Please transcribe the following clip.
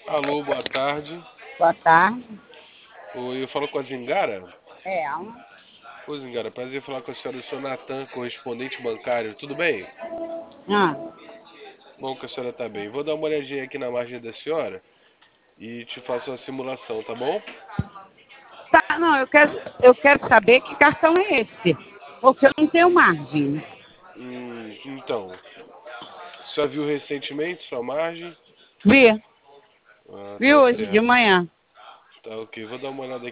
Alô, boa tarde. Boa tarde. Oi, eu falo com a Zingara. É, Ô, Zingara, prazer em falar com a senhora. Eu sou Natan, correspondente bancário. Tudo bem? ah, Bom que a senhora tá bem. Vou dar uma olhadinha aqui na margem da senhora e te faço uma simulação, tá bom? tá, não, eu quero saber que cartão é esse, porque eu não tenho margem. Então, já viu recentemente sua margem? Vi, Ah, vi tá hoje de certo. manhã. Tá ok. Vou dar uma olhada